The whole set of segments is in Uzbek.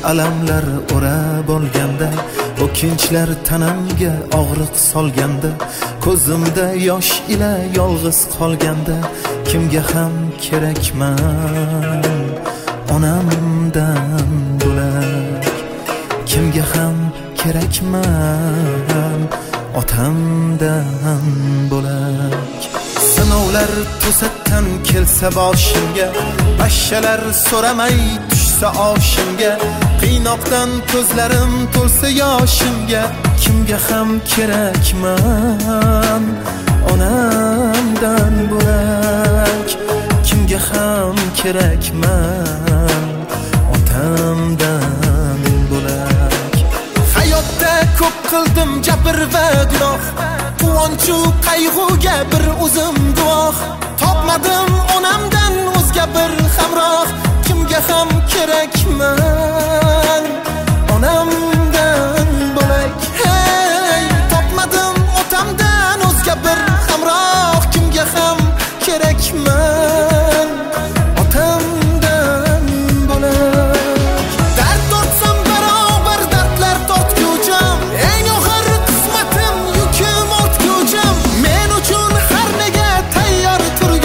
alamlar o'rab olganda, o'kinchlar tanamga og'riq solganda, ko'zimda yosh ila yolg'iz qolganda, kimga ham kerakman onamdan bo'lak, kimga ham kerakman otamdan bo'lak. Sinovlar to'satdan kelsa boshimga, pashshalar so'ramay tushsa oshimga, qiynoqdan ko'zlarim to'lsa yoshimga, kimga ham kerakman onamdan bo'lak, kimga ham kerakman otamdan bo'lak. Hayotda ko'p qildim jabr va gunoh, quvonchu qayg'uga bir o'zim guvoh, topmadim onamdan o'zga bir hamroh, kimga ham kerakman onamdan bo'lak. Hey, topmadim otamdan o'zga bir hamroh, kimga ham kerakman otamdan bo'lak. Dard tortsam barobar dardlar tortguvchim, eng og'ir qismatim yukim ortguvchim, men uchun har nega tayyor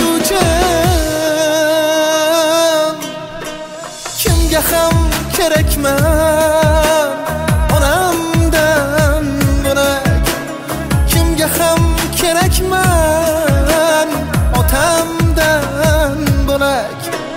turguvchim, kimga ham kerakman onamdan bo'lak, kimga ham kerakman otamdan bo'lak.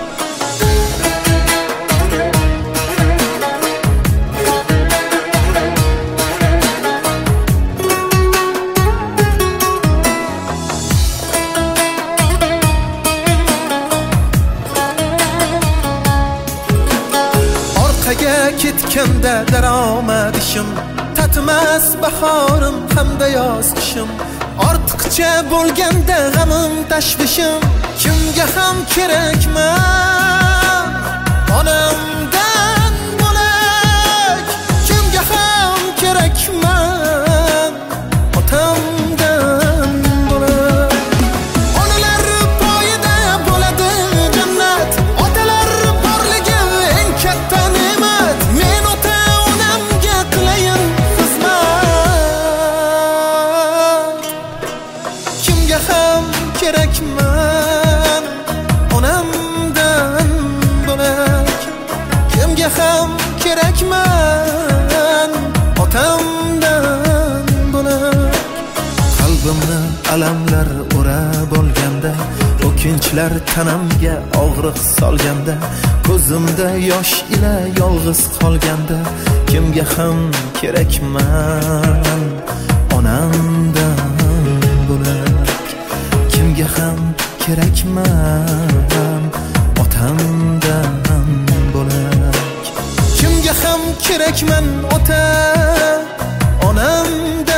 Orqaga ketganda daromad ishim, tatmas bahorim hamda yoz qishim, ortiqcha bo'lganda g'amim tashvishim, kimga ham kerakman onamdan bo'lak, kimga ham kerakman otamdan bo'lak. Onalar poyida bo'ladi jannat, otalar borligi eng katta ne'mat, men ota onamga qilayin xizmat, kimga ham kerakman onamdan bo'lak, kimga ham kerakman otamdan bo'lak. Qalbimni alamlar o'rab olganda, o'kinchlar tanamga og'riq solganda, ko'zimda yosh ila yolg'iz qolganda, kimga ham kerakman onamdan bo'lak, kimga ham kerakman otamdan bo'lak, kimga ham kerakman ota onamdan